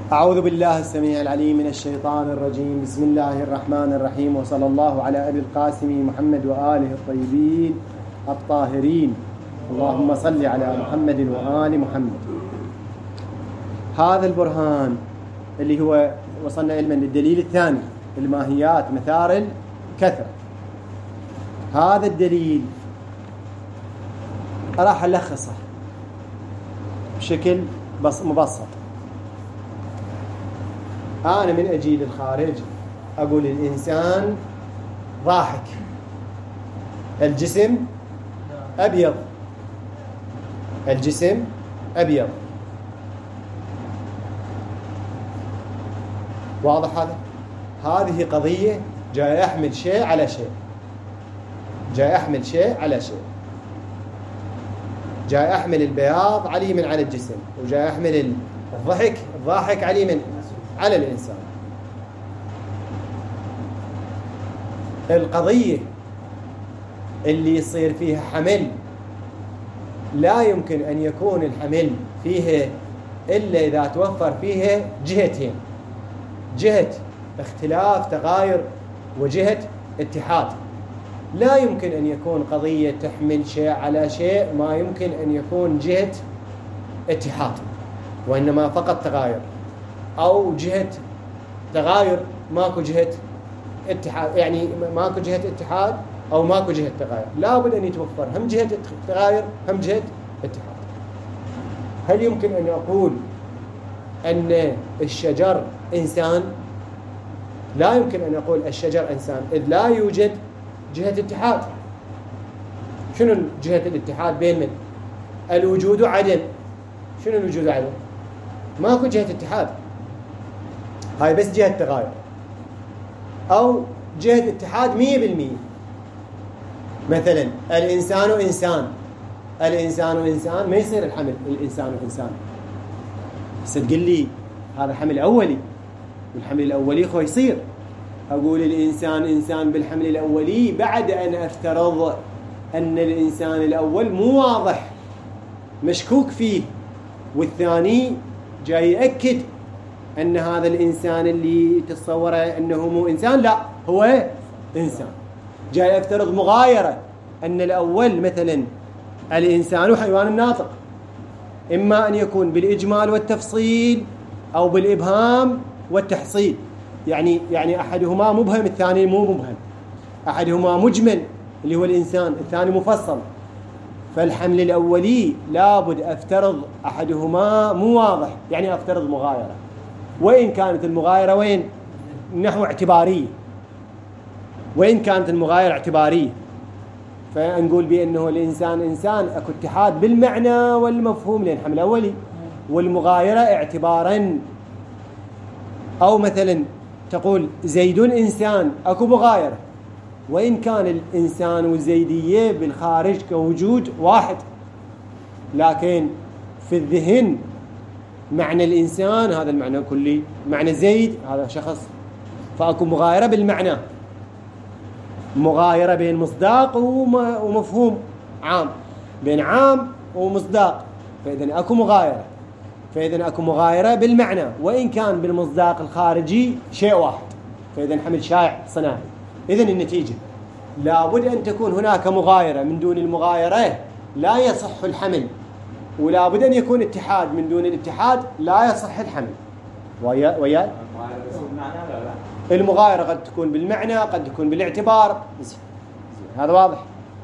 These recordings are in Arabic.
أعوذ بالله السميع العليم من الشيطان الرجيم. بسم الله الرحمن الرحيم، وصلى الله على أبي القاسم محمد وآله الطيبين الطاهرين. اللهم صل على محمد وآل محمد. هذا البرهان اللي هو وصلنا علما للدليل الثاني، الماهيات مثار الكثرة. هذا الدليل راح ألخصه بشكل مبسط. أنا من أجي للخارج أقول الإنسان ضاحك، الجسم أبيض، الجسم أبيض. واضح هذا؟ هذه قضية جاي أحمل شيء على شيء، جاي أحمل شيء على شيء، جاي أحمل البياض علي من على الجسم، وجاي أحمل الضحك علي من على الإنسان. القضية اللي يصير فيها حمل لا يمكن أن يكون الحمل فيها إلا إذا توفر فيها جهتين، جهة اختلاف تغاير وجهة اتحاد. لا يمكن أن يكون قضية تحمل شيء على شيء ما يمكن أن يكون جهة اتحاد، وإنما فقط تغاير، أو جهة تغاير ماكو جهة اتحاد، يعني ماكو جهة اتحاد أو ماكو جهة تغاير. لا بد أن يتوفر هم جهة تغاير هم جهة اتحاد. هل يمكن أن أقول أن الشجر إنسان؟ لا يمكن أن أقول الشجر إنسان إذ لا يوجد جهة اتحاد. شنو جهة الاتحاد بين من؟ الوجود وعدم. شنو الوجود وعدم؟ ماكو جهة اتحاد، هاي بس جهة تغاير أو جهة اتحاد 100%. مثلا الإنسان وإنسان، الإنسان وإنسان ما يصير الحمل الإنسان وإنسان. بس تقول لي هذا حمل أولي، والحمل الأولي خو يصير. أقول الإنسان إنسان بالحمل الأولي بعد أن أفترض أن الإنسان الأول مو واضح مشكوك فيه، والثاني جاي يأكد أن هذا الإنسان اللي تتصوره أنه مو إنسان، لا هو إنسان. جاي أفترض مغايرة أن الأول مثلا الإنسان حيوان ناطق، إما أن يكون بالإجمال والتفصيل أو بالإبهام والتحصيل. يعني أحدهما مبهم الثاني مو مبهم، أحدهما مجمل اللي هو الإنسان، الثاني مفصل. فالحمل الأولي لابد أفترض أحدهما مو واضح، يعني أفترض مغايرة، وإن كانت المغايرة وين نحو اعتبارية، وإن كانت المغايرة اعتبارية، فنقول بأنه الإنسان إنسان أكو اتحاد بالمعنى والمفهوم لأن حمل أولي، والمغايرة اعتبارا. أو مثلا تقول زيد إنسان، أكو مغايرة، وإن كان الإنسان والزيدية بالخارج كوجود واحد، لكن في الذهن معنى الإنسان هذا المعنى كلي، معنى زيد هذا شخص. فأكو مغايرة بالمعنى، مغايرة بين مصداق ومفهوم عام، بين عام ومصداق، فإذن أكو مغايرة. فإذن أكو مغايرة بالمعنى وإن كان بالمصداق الخارجي شيء واحد، فإذن حمل شائع صناعي. إذن النتيجة لابد أن تكون هناك مغايرة، من دون المغايرة لا يصح الحمل، ولا بد أن يكون اتحاد، من دون الاتحاد لا يصح الحمل. ويا المغايرة قد تكون بالمعنى، قد تكون بالاعتبار. هذا واضح.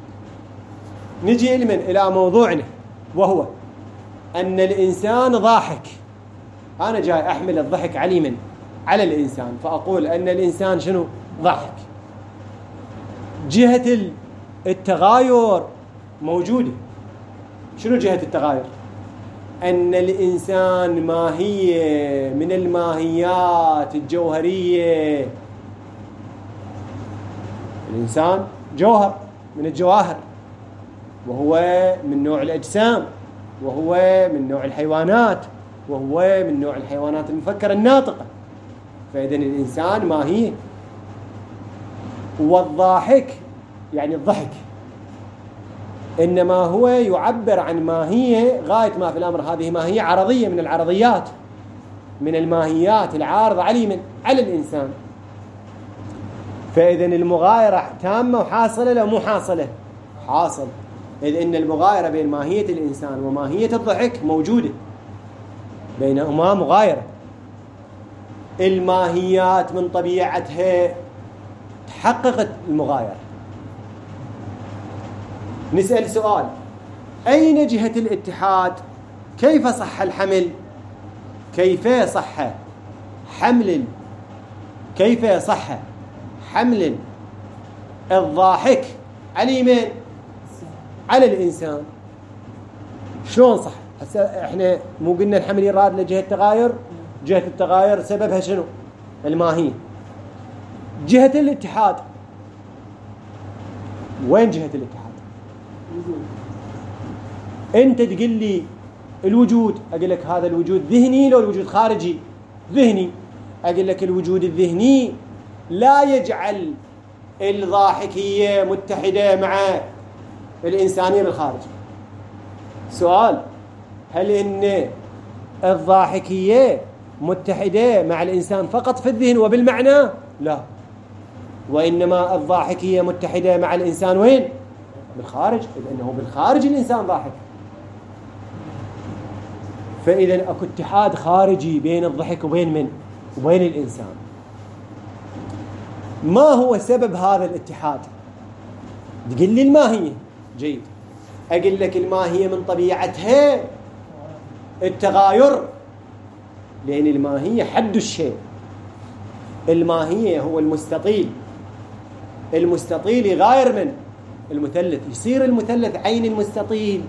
نجي إلى موضوعنا، وهو أن الإنسان ضاحك. أنا جاي أحمل الضحك على الإنسان، فأقول أن الإنسان شنو؟ ضحك. جهة التغاير موجودة. شنو جهة التغاير؟ أن الإنسان ماهية من الماهيات الجوهرية. الإنسان جوهر من الجواهر، وهو من نوع الأجسام، وهو من نوع الحيوانات، وهو من نوع الحيوانات المفكرة الناطقة. فإذن الإنسان ماهية. والضاحك يعني الضحك إنما هو يعبر عن ماهية غاية ما في الأمر. هذه ماهية عرضية من العرضيات، من الماهيات العارضة على الإنسان. فإذا المغايرة تامة وحاصلة لا مو حاصلة؟ حاصل، إذ إن المغايرة بين ماهية الإنسان وماهية الضحك موجودة، بينهما مغايرة. الماهيات من طبيعتها تحققت المغايرة. نسأل سؤال: أين جهة الاتحاد؟ كيف صح الحمل؟ كيف صح حمل الضاحك على مين؟ على الإنسان. شلون صح؟ هسه احنا مو قلنا الحمل يراد لجهة التغاير؟ جهة التغاير سببها شنو؟ الماهية. جهة الاتحاد، وين جهة الاتحاد؟ انت تقول لي الوجود، اقول لك هذا الوجود ذهني لو الوجود خارجي؟ ذهني. اقول لك الوجود الذهني لا يجعل الضاحكية متحدة مع الإنسانية بالخارج. سؤال: هل إن الضاحكية متحدة مع الإنسان فقط في الذهن وبالمعنى؟ لا، وإنما الضاحكية متحدة مع الإنسان وين؟ بالخارج، لأنه بالخارج الإنسان ضاحك. فإذا أكو اتحاد خارجي بين الضحك وبين الإنسان. ما هو سبب هذا الاتحاد؟ تقول لي الماهية. جيد، أقول لك الماهية من طبيعتها التغاير، لأن الماهية حد الشيء. الماهية هو المستطيل يغاير من المثلث. يصير المثلث عين المستطيل؟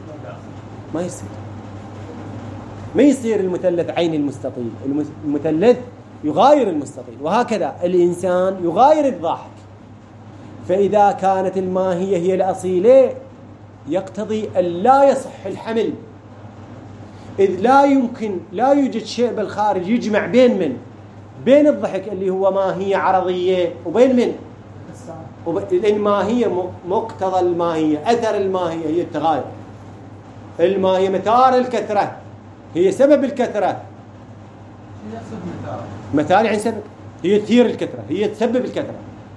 ما يصير المثلث عين المستطيل. المثلث يغاير المستطيل، وهكذا الإنسان يغاير الضاحك. فإذا كانت الماهية هي الأصيلة يقتضي أن لا يصح الحمل، إذ لا يوجد شيء بالخارج يجمع بين الضحك اللي هو ماهية عرضية وبين الماهية. مقتضى الماهية، أثر الماهية هي التغاير. الماهية مثار الكثرة، هي سبب الكثرة. مثال يعني سبب، هي تثير الكثرة، هي تسبب الكثرة.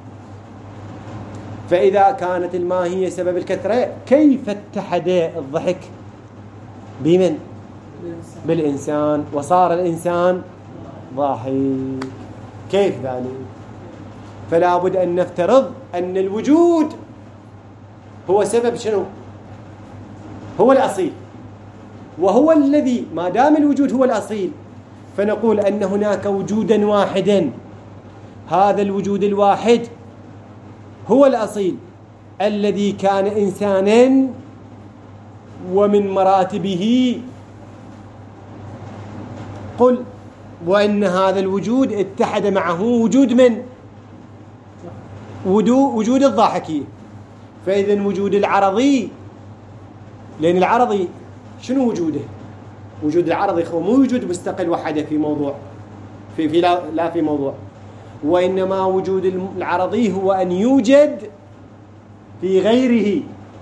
فإذا كانت الماهية سبب الكثرة، كيف اتحد الضحك بمن؟ بالإنسان، وصار الإنسان ضاحك. كيف ذلك؟ فلا بد أن نفترض أن الوجود هو سبب شنو؟ هو الأصيل، وهو الذي ما دام الوجود هو الأصيل فنقول أن هناك وجودا واحدا. هذا الوجود الواحد هو الأصيل الذي كان إنسانا، ومن مراتبه قل وأن هذا الوجود اتحد معه وجود من؟ وجود الضاحكية. فإذا وجود العرضي، لأن العرضي شنو وجوده؟ وجود العرضي هو مو وجود مستقل وحده في موضوع لا في موضوع، وإنما وجود العرضي هو أن يوجد في غيره.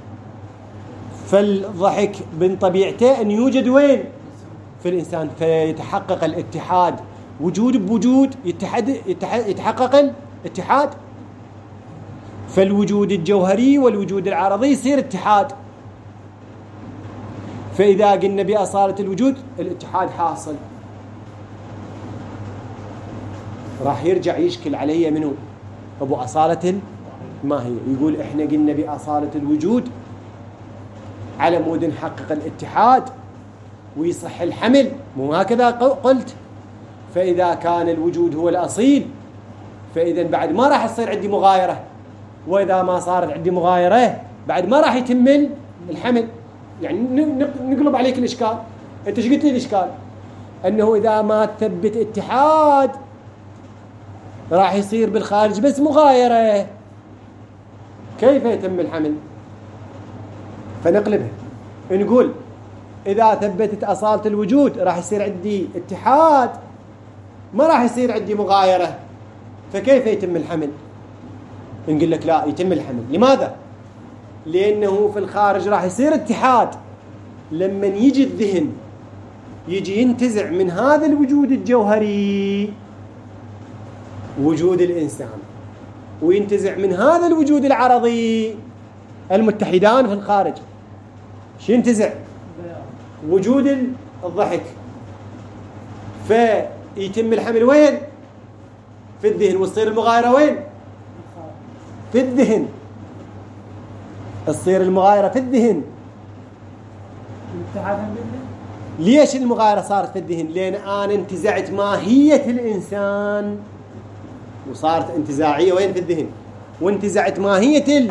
فالضحك من طبيعته أن يوجد وين؟ في الإنسان. فيتحقق الاتحاد، وجود بوجود يتحقق الاتحاد. فالوجود الجوهري والوجود العرضي يصير اتحاد. فإذا قلنا بأصالة الوجود الاتحاد حاصل. راح يرجع يشكل علي منه أبو أصالة الماهية، يقول إحنا قلنا بأصالة الوجود على مود نحقق الاتحاد ويصح الحمل، مو هكذا قلت؟ فإذا كان الوجود هو الأصيل فإذا بعد ما راح يصير عندي مغايرة، وإذا ما صارت عندي مغايرة بعد ما راح يتم الحمل. يعني نقلب عليك الإشكال. أنت ايش قلت لي الإشكال؟ أنه إذا ما تثبت اتحاد راح يصير بالخارج بس مغايرة، كيف يتم الحمل؟ فنقلبها نقول إذا ثبتت أصالة الوجود راح يصير عندي اتحاد، ما راح يصير عندي مغايرة، فكيف يتم الحمل؟ نقول لك لا يتم الحمل. لماذا؟ لأنه في الخارج راح يصير اتحاد. لما يجي الذهن يجي ينتزع من هذا الوجود الجوهري وجود الإنسان، وينتزع من هذا الوجود العرضي المتحدان في الخارج. شو ينتزع؟ وجود الضحك. فيتم الحمل وين؟ في الذهن. وتصير المغايرة وين؟ في الذهن. تصير المغايرة في الذهن. ليش المغايرة صارت في الذهن؟ لأن أنا انتزعت ماهية الإنسان وصارت انتزاعية وين؟ في الذهن. وانتزعت ماهية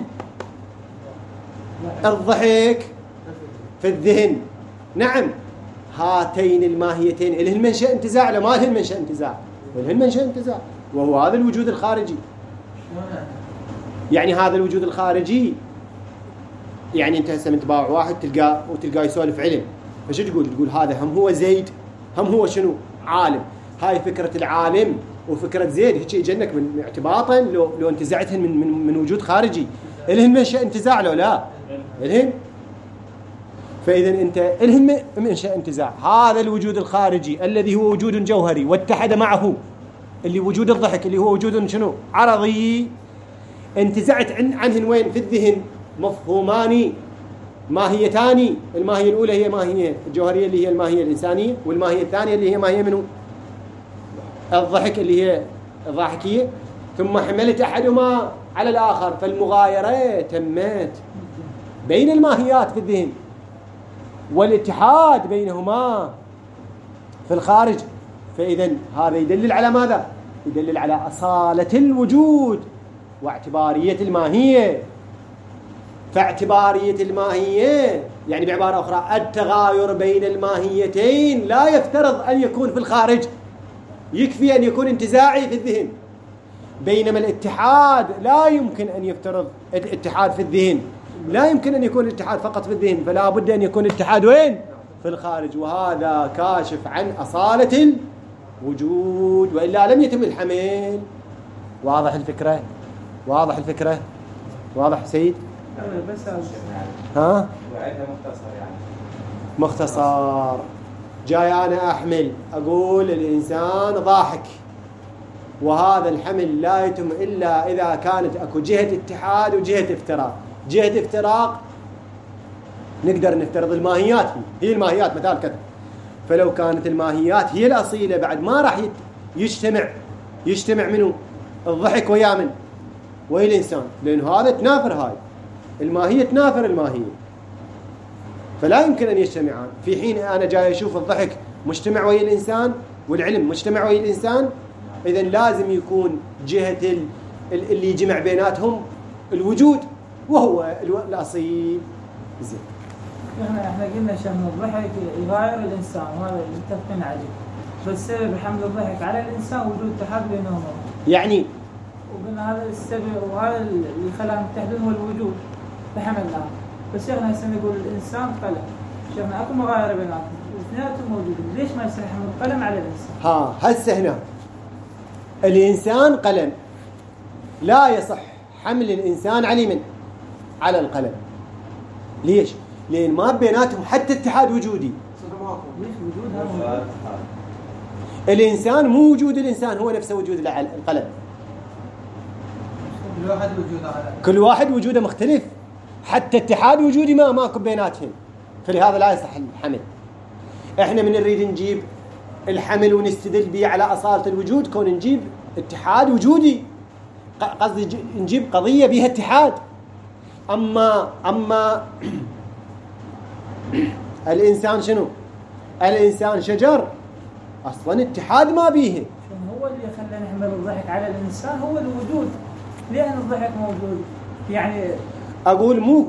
الضحك في الذهن. نعم، هاتين الماهيتين الهن منشأ انتزاع. لا، ما الهن منشأ انتزاع، الهن منشأ انتزاع، وهو هذا الوجود الخارجي. يعني هذا الوجود الخارجي، يعني انت هسه من تباوع واحد تلقاه يسولف علم، فشو تقول هذا هم هو زيد، هم هو شنو؟ عالم. هاي فكرة العالم وفكرة زيد هيك يجنك من اعتباطا لو انتزعتهن من وجود خارجي. الهن منشأ انتزاع لو لا؟ الهن. فإذا أنت الهن منشأ انتزاع. هذا الوجود الخارجي الذي هو وجود جوهري واتحد معه اللي وجود الضحك اللي هو وجود شنو؟ عرضي. انتزعت عنهن وين؟ في الذهن. مفهومان ماهيتان. الماهية الأولى هي ماهية الجوهرية اللي هي الماهية الإنسانية، والماهية الثانية اللي هي ماهية منه؟ الضحك اللي هي الضاحكية. ثم حملت أحدهما على الآخر، فالمغايرة تمت بين الماهيات في الذهن والاتحاد بينهما في الخارج. فإذا هذا يدلل على ماذا؟ يدلل على أصالة الوجود واعتبارية الماهية. فاعتبارية الماهية يعني بعبارة أخرى التغاير بين الماهيتين لا يفترض أن يكون في الخارج، يكفي أن يكون انتزاعي في الذهن. بينما الاتحاد لا يمكن أن يفترض الاتحاد في الذهن، لا يمكن أن يكون الاتحاد فقط في الذهن، فلا بد أن يكون الاتحاد وين؟ في الخارج. وهذا كاشف عن أصالة الوجود، وإلا لم يتم الحمل. واضح الفكرة؟ واضح الفكرة؟ واضح سيد؟ بس ها؟ وعدها مختصر يعني. مختصر. جاي أنا أحمل أقول الإنسان ضاحك، وهذا الحمل لا يتم إلا إذا كانت أكو جهة اتحاد وجهة افتراق. جهة افتراق نقدر نفترض الماهيات هي الماهيات مثال كذا. فلو كانت الماهيات هي الأصيلة بعد ما راح يجتمع منه الضحك ويا من؟ ويا الإنسان، لأنه هذا تنافر، هاي الماهية تنافر الماهية، فلا يمكن أن يجتمعان. في حين أنا جاي أشوف الضحك مجتمع ويا الإنسان والعلم مجتمع ويا الإنسان، إذن لازم يكون جهة اللي يجمع بيناتهم الوجود وهو الأصيل. زين. احنا قلنا شأن الضحك يغاير الإنسان، وهذا اللي متفقين عليه. بس سبب حمل الضحك على الإنسان وجود اتحاد بينهم. يعني وقلنا هذا السبب وهذا اللي خلاهم يتحدون هو الوجود فحملناه. بس شيخنا هسه نقول الإنسان قلم، شيخنا أكو مغايرة بيناتهم واثنيناتهم موجودين، ليش ما يصير حمل القلم على الإنسان؟ هسه هنا الإنسان قلم، لا يصح حمل الإنسان على القلم. ليش؟ لأن ما بيناتهم حتى اتحاد وجودي. ليش وجود الإنسان مو وجود الإنسان هو نفسه وجود القلم. كل واحد وجوده مختلف، حتى اتحاد وجودي ماكو بيناتهم، فلهذا لا يصح الحمل. احنا من نريد نجيب الحمل ونستدل به على أصالة الوجود كون نجيب اتحاد وجودي، قصدي نجيب قضية بها اتحاد. أما الإنسان شنو؟ الإنسان شجر، أصلا اتحاد ما بيه. هو اللي خلى نحمل الضحك على الإنسان هو الوجود، لأن الضحك موجود. يعني أقول مو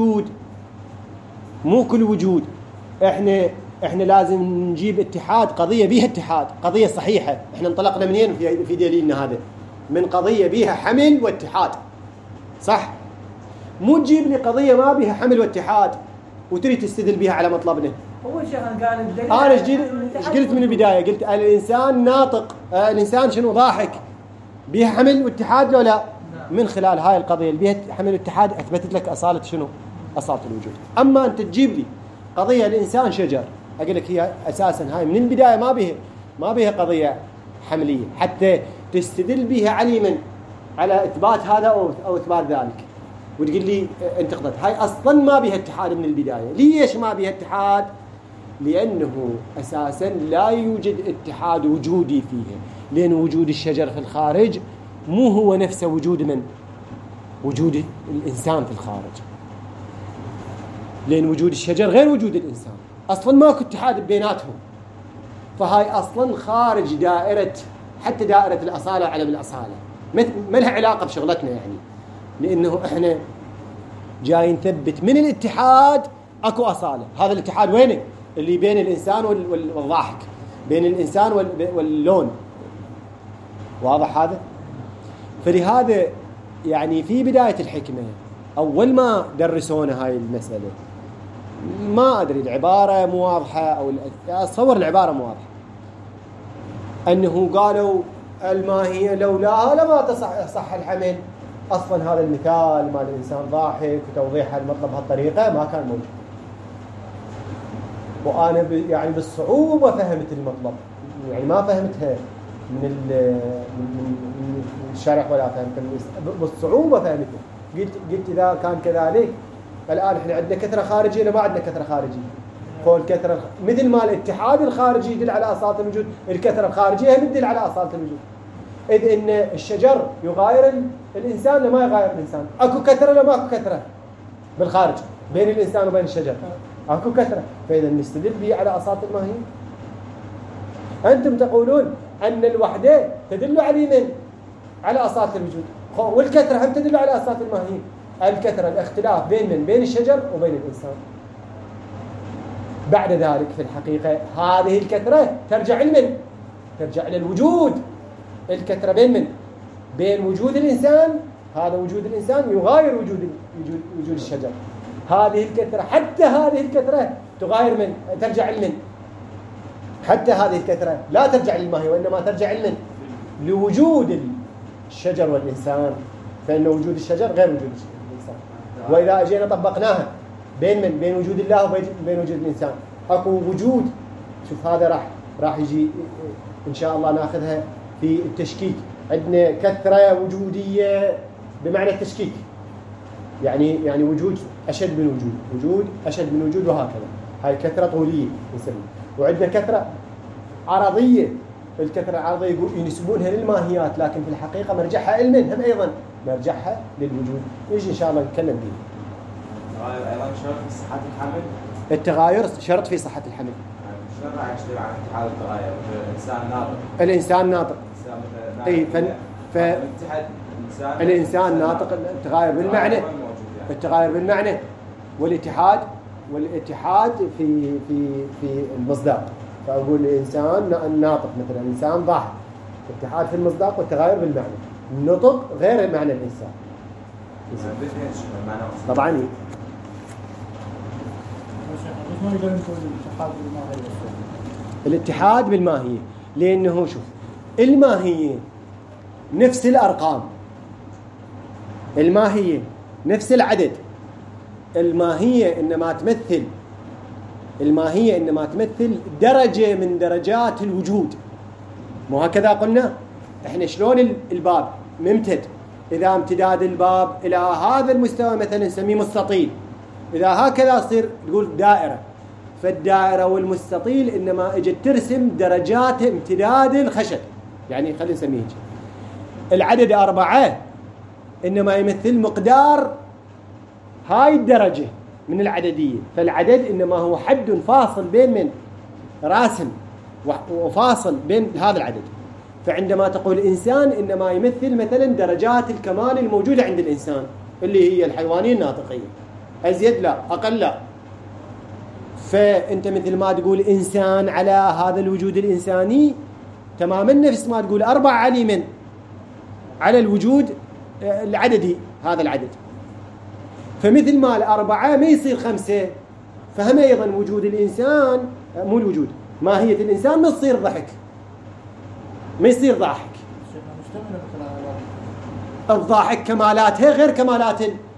كل وجود. احنا لازم نجيب اتحاد، قضية بيها اتحاد، قضية صحيحة. احنا انطلقنا منين في دليلنا هذا؟ من قضية بيها حمل واتحاد، صح؟ مو تجيب لي قضية ما بيها حمل واتحاد وتريد تستدل بها على مطلبنا. هو شيخ قال الدليل. انا ايش قلت من البداية؟ قلت الإنسان ناطق، الإنسان شنو؟ ضاحك، بيها حمل واتحاد لو لا؟ من خلال هاي القضية اللي بيها حمل واتحاد أثبتت لك أصالة شنو؟ أصالة الوجود. أما أنت تجيب لي قضية الإنسان شجر أقول لك هي أساسا هاي من البداية ما بيها قضية حملية حتى تستدل بها علي على إثبات هذا أو إثبات ذلك، وتقول لي أنت قضت هاي أصلا ما بيها اتحاد من البداية. ليش ما بيها اتحاد؟ لأنه أساسا لا يوجد اتحاد وجودي فيه، لأن وجود الشجر في الخارج مو هو نفسه وجود الإنسان في الخارج، لأن وجود الشجر غير وجود الإنسان، أصلا ماكو اتحاد بيناتهم. فهاي أصلا خارج دائرة، حتى دائرة الأصالة وعلم الأصالة ما لها علاقة بشغلتنا يعني، لأنه إحنا جاي نثبت من الاتحاد أكو أصالة. هذا الاتحاد وينه؟ اللي بين الإنسان والضاحك، بين الإنسان واللون، واضح هذا؟ فلهذا يعني في بداية الحكمة أول ما درسونا هاي المسألة ما أدري العبارة مو واضحة أو أتصور العبارة مو واضحة، أنه قالوا الماهية لولاها لما تصح الحمل. أصلا هذا المثال مال الإنسان ضاحك وتوضيح المطلب بهالطريقة ما كان موجود، وأنا يعني بالصعوبة فهمت المطلب، يعني ما فهمتها من الشرح ولا فهمتها بالصعوبة فهمتها. قلت إذا كان كذلك الآن إحنا عندنا كثرة خارجية ولا ما عندنا كثرة خارجية؟ قول كثرة مثل ما الاتحاد الخارجي يدل على أصالة الوجود، الكثرة الخارجية تدل على أصالة الوجود. إذ إن الشجر يغاير الإنسان لما يغاير الإنسان، أكو كثرة لما أكو كثرة بالخارج بين الإنسان وبين الشجر، أكو كثرة، فإذا نستدل به على أصالة الماهية. أنتم تقولون أن الوحدة تدل على أصالة الوجود، والكثرة هم تدل على أصالة الماهية. الكثرة الاختلاف بين الشجر وبين الإنسان. بعد ذلك في الحقيقة هذه الكثرة ترجع إلى الوجود. الكثرة بين وجود الإنسان، هذا وجود الإنسان يغاير وجود الشجر. هذه الكثرة حتى هذه الكثرة تغاير ترجع حتى هذه الكثرة لا ترجع للماهية وإنما ترجع لوجود الشجر والإنسان، فإن وجود الشجر غير وجود الإنسان. وإذا أجينا طبقناها بين وجود الله وبين وجود الإنسان أكو وجود. شوف هذا راح يجي إن شاء الله ناخذها في التشكيك. عندنا كثرة وجودية بمعنى التشكيك، يعني وجود أشد من وجود أشد من وجود، وهكذا. هاي كثرة طولية نسميها. وعندنا كثرة عرضية. الكثرة العرضية ينسبونها للماهيات، لكن في الحقيقة مرجعها علما هم أيضا مرجعها للوجود. يجي إن شاء الله نتكلم به. أيضا شرط في صحة الحمل. التغاير شرط في صحة الحمل. شلون راح يشتغل على اتحاد التغاير؟ الإنسان ناطق. أي الإنسان ناطق. التغاير بالمعنى. التغاير بالمعنى والاتحاد في المصداق. فأقول الإنسان ناطق مثلا، إنسان ضاحك. الاتحاد في المصداق والتغاير بالمعنى. النطق غير معنى الإنسان. طبعا الاتحاد بالماهية، لأنه شوف الماهية نفس الأرقام، الماهية نفس العدد، الماهية إنما تمثل درجة من درجات الوجود. مو هكذا قلنا؟ إحنا شلون الباب ممتد، إذا امتداد الباب إلى هذا المستوى مثلا نسميه مستطيل، إذا هكذا يصير تقول دائرة. فالدائرة والمستطيل إنما اجت ترسم درجات امتداد الخشب، يعني خلينا نسميه العدد 4 إنما يمثل مقدار هاي الدرجة من العددية. فالعدد إنما هو حد فاصل بين راسم وفاصل بين هذا العدد. فعندما تقول إنسان إنما يمثل مثلا درجات الكمال الموجودة عند الإنسان اللي هي الحيوانية الناطقية، أزيد لا أقل لا. فأنت مثل ما تقول إنسان على هذا الوجود الإنساني تماما نفس ما تقول 4 على الوجود العددي هذا العدد. فمثل ما 4 ما يصير 5، فهم أيضا وجود الإنسان مو الوجود ماهية الإنسان ما تصير ضحك، ما يصير ضاحك. الضاحك كمالاتها غير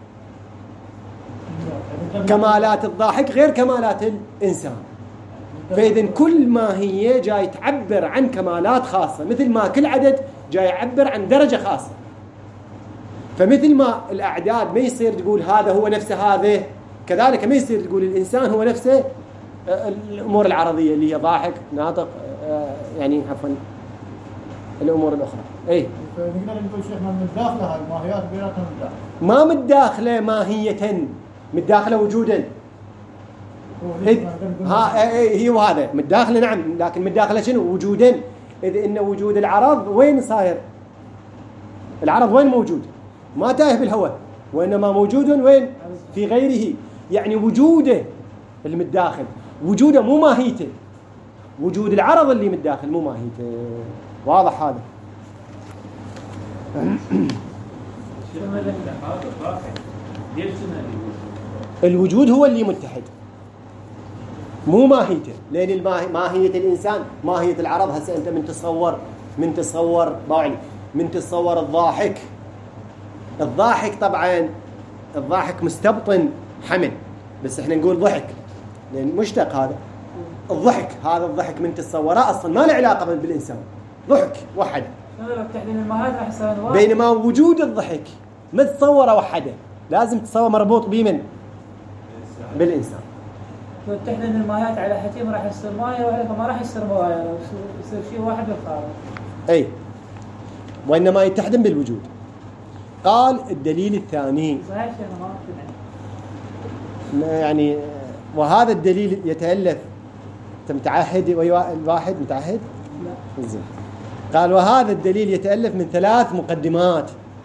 كمالات الضاحك غير كمالات الإنسان. فإذا كل ماهية جاي تعبر عن كمالات خاصة، مثل ما كل عدد جاي يعبر عن درجة خاصة. فمثل ما الأعداد ما يصير تقول هذا هو نفسه هذا، كذلك ما يصير تقول الإنسان هو نفسه الأمور العرضية اللي هي ضاحك ناطق، يعني عفوا الأمور الأخرى. أي فنقدر نقول شيخنا من داخلها الماهيات بيناتهم ما متداخلة ماهية، متداخلة وجودا. هي وهذا متداخلة نعم، لكن متداخلة شنو؟ وجودا. إذ إن وجود العرض وين صاير؟ العرض وين موجود؟ ما تايه بالهواء، وإنما موجود وين؟ في غيره. يعني وجوده المتداخل، وجوده مو ماهيته، وجود العرض اللي متداخل مو ماهيته. واضح هذا؟ الوجود هو اللي متحد مو ماهيته، لأن ماهية الإنسان ماهية العرض. هسه أنت من تصور الضاحك طبعا الضاحك مستبطن حمل، بس احنا نقول ضحك لأن مشتق هذا الضحك. هذا الضحك من تتصوره أصلا ما له علاقة بالإنسان، ضحك وحده. بينما وجود الضحك ما تتصوره وحده، لازم تتصور مربوط بمن؟ بالإنسان. تحديد الماهيات على حكيم راح يصير ماهي وما راح يصير ماهي، يصير شيء واحد بالخارج. أي وإنما يتحدم بالوجود. قال الدليل الثاني صحيح شيخنا ما يعني وهذا الدليل يتألف. أنت متعهد الواحد متعهد؟ لا. زين. قال وهذا الدليل يتألف من 3 مقدمات.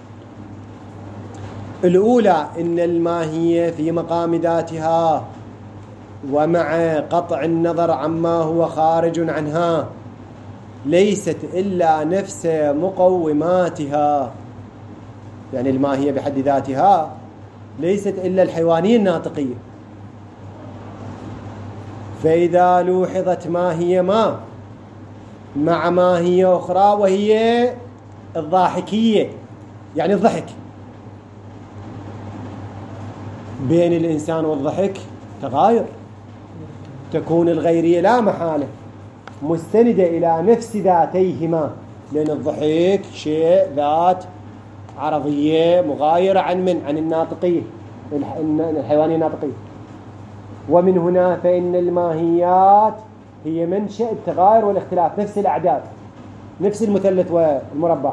الأولى إن الماهية في مقام ذاتها، ومع قطع النظر عما هو خارج عنها ليست إلا نفس مقوماتها. يعني الماهية بحد ذاتها ليست إلا الحيوانية الناطقية. فإذا لوحظت ماهية ما مع ماهية أخرى وهي الضاحكية، يعني الضحك، بين الإنسان والضحك تغاير، تكون الغيرية لا محالة مستندة إلى نفس ذاتيهما، لأن الضحك شيء ذات عرضية مغايرة عن الناطقية الحيوانية الناطقية. ومن هنا فإن الماهيات هي منشأ التغاير والاختلاف، نفس الأعداد، نفس المثلث والمربع.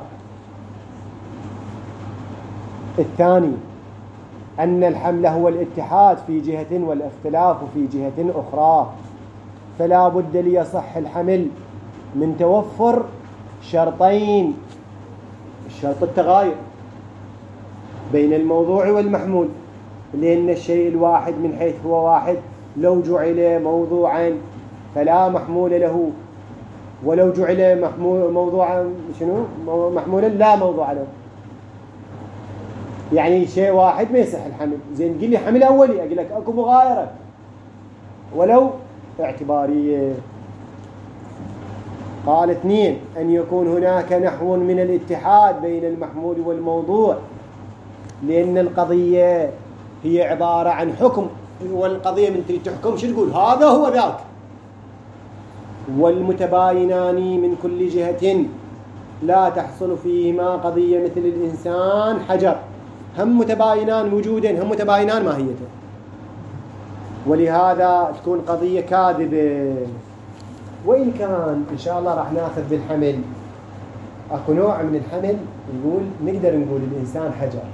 الثاني أن الحمل هو الاتحاد في جهة والاختلاف في جهة أخرى، فلا بد ليصح الحمل من توفر شرطين: الشرط التغاير بين الموضوع والمحمول، لأن الشيء الواحد من حيث هو واحد لو جعل موضوعا فلا محمول له، ولو جعل موضوعا محمولا لا موضوع له. يعني شيء واحد ما يصح الحمل. زين قل لي حمل أولي، أقول لك أكو مغايرة ولو اعتبارية. قال 2 أن يكون هناك نحو من الاتحاد بين المحمول والموضوع، لأن القضية هي عبارة عن حكم، والقضية من تريد تحكم شو تقول؟ هذا هو ذاك. والمتباينان من كل جهة لا تحصل فيهما قضية مثل الإنسان حجر، هم متباينان وجودا، هم متباينان ماهيته، ولهذا تكون قضية كاذبة. وإن كان إن شاء الله راح ناخذ بالحمل، أكو نوع من الحمل نقدر نقول الإنسان حجر.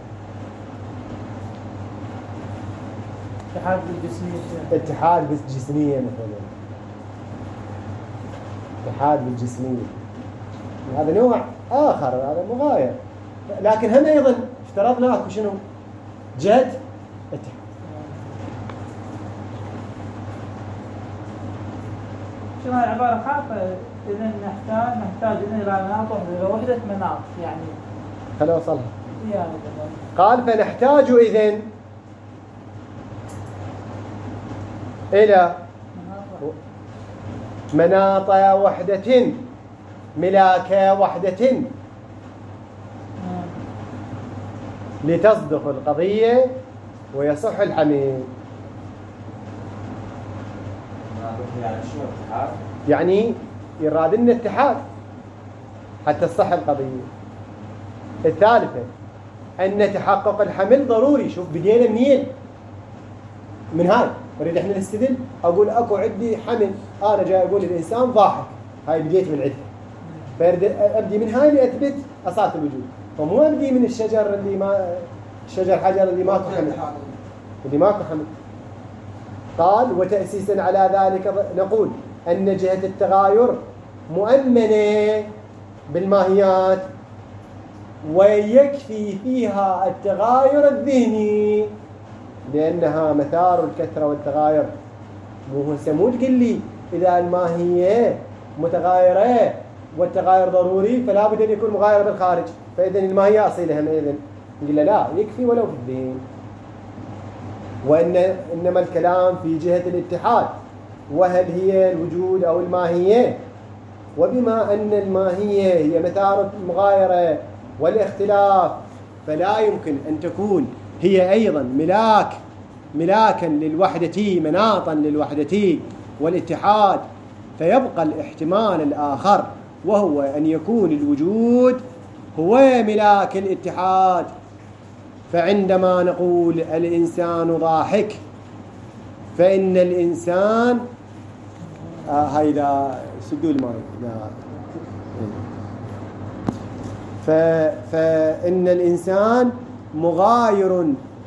اتحاد بالجسمية مثلا، اتحاد بالجسمية، هذا نوع آخر، هذا مغاير. لكن هم أيضا افترضنا أكو شنو؟ جد اتحاد. شنو العبارة خاطئة؟ إذا نحتاج إلى مناط وحدة مناط، يعني خلينا أوصلها. قال فنحتاج إذن إلى مناط وحدة ملاك وحدة لتصدق القضية ويصح الحمل. يعني شنو اتحاد؟ يعني يراد لنا اتحاد حتى تصح القضية. الثالثة أن تحقق الحمل ضروري. شوف بدينا منين؟ من هاي أريد إحنا نستدل. أقول أكو عندي حمل، أنا جاي أقول الإنسان ضاحك، هاي بديت من عندها، فأريد أبدي من هاي لأثبت أصالة الوجود. فمو أبدي من الشجر اللي ما الشجر حجر اللي ماكو حمل، اللي ماكو حمل. قال وتأسيسا على ذلك نقول أن جهة التغاير مؤمنة بالماهيات ويكفي فيها التغاير الذهني لأنها مثار الكثرة والتغاير. مو تقول لي إذا الماهية متغايرة والتغاير ضروري فلا بد أن يكون مغايرة بالخارج، فإذن الماهية أصيلها إذن نقول لا يكفي ولو في الذهن. إنما الكلام في جهة الاتحاد وهل هي الوجود أو الماهية. وبما أن الماهية هي مثار المغايرة والاختلاف فلا يمكن أن تكون هي أيضا ملاكا للوحدة، مناطا للوحدة والاتحاد، فيبقى الاحتمال الآخر وهو أن يكون الوجود هو ملاك الاتحاد. فعندما نقول الإنسان ضاحك فإن الإنسان هيدا سدوا الماء فإن الإنسان مغاير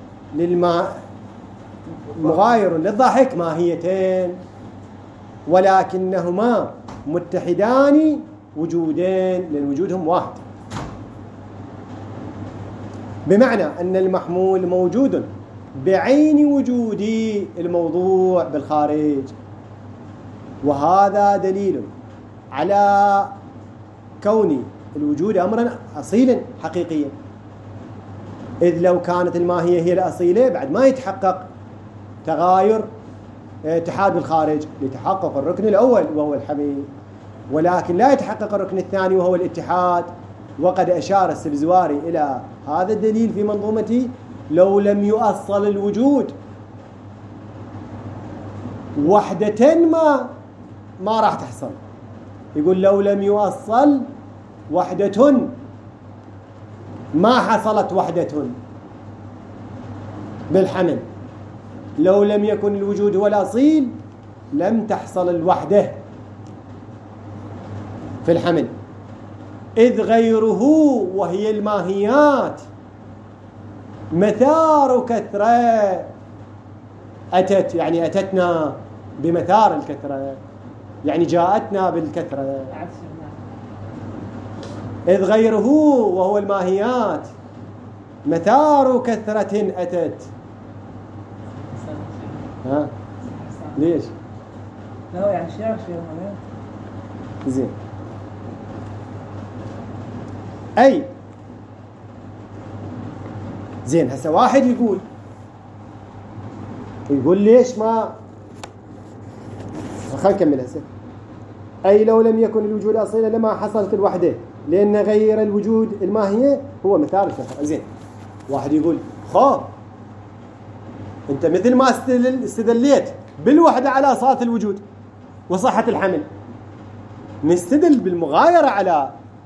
للضحك ماهيتين ولكنهما متحدان وجودين، لأن وجودهم واحد، بمعنى أن المحمول موجود بعين وجود الموضوع بالخارج. وهذا دليل على كون الوجود أمرا أصيلا حقيقيا، إذ لو كانت الماهية هي الأصيلة بعد ما يتحقق تغاير اتحاد بالخارج لتحقق الركن الأول وهو الحمل، ولكن لا يتحقق الركن الثاني وهو الاتحاد. وقد أشار السبزواري إلى هذا الدليل في منظومته لو لم يؤصل الوجود وحدة ما راح تحصل. يقول لو لم يؤصل وحدة ما حصلت وحدة بالحمل. لو لم يكن الوجود هو الأصيل لم تحصل الوحدة في الحمل، إذ غيره وهي الماهيات مثار كثرة أتت، يعني أتتنا بمثار الكثرة، يعني جاءتنا بالكثرة. إذ غيره وهو الماهيات مثار كثرة أتت. ها ليش؟ لا يعني شيخ زين. أي زين. هسه واحد يقول ليش ما خلينا نكمل هسه. أي لو لم يكن الوجود أصيلا لما حصلت الوحدة لأن غير الوجود الماهية هو مثال الكثرة. زين. واحد يقول أنت مثل ما استدليت بالوحدة على أصالة الوجود وصحة الحمل، نستدل بالمغايرة على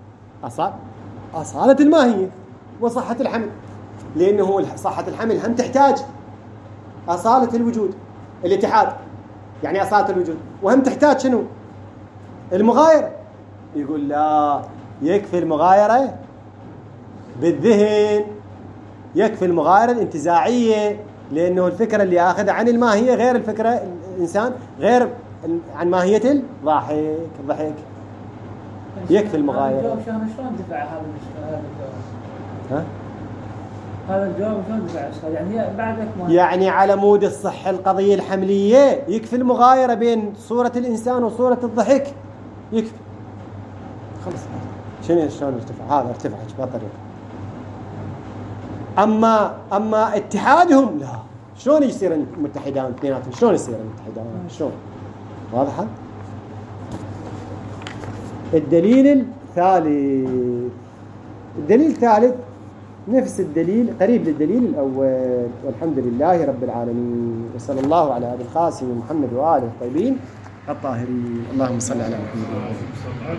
أصالة الماهية وصحة الحمل، لأنه صحة الحمل هم تحتاج أصالة الوجود الاتحاد، يعني أصالة الوجود، وهم تحتاج شنو؟ المغايرة. يقول لا، يكفي المغايرة بالذهن، يكفي المغايرة الانتزاعية، لأنه الفكرة اللي أخذ عن الماهية غير الفكرة الإنسان، غير عن ماهية الضحك. يكفي المغايرة. شلون دفع هذا الجواب؟ هذا الجواب شلون دفع؟ يعني بعدك ما يعني على مود الصحة القضية الحملية يكفي المغايرة بين صورة الإنسان وصورة الضحك، يكفي خلص. شلون ارتفع؟ هذا ارتفع بهالطريقة. أما اتحادهم لا، شلون يصير متحدان اثنيناتهم؟ شلون يصير متحدان؟ شلون؟ واضحة؟ الدليل الثالث نفس الدليل، قريب للدليل الأول. والحمد لله رب العالمين، وصلى الله على أبي القاسم محمد وآله الطيبين الطاهرين. اللهم صل على محمد وعلى آله.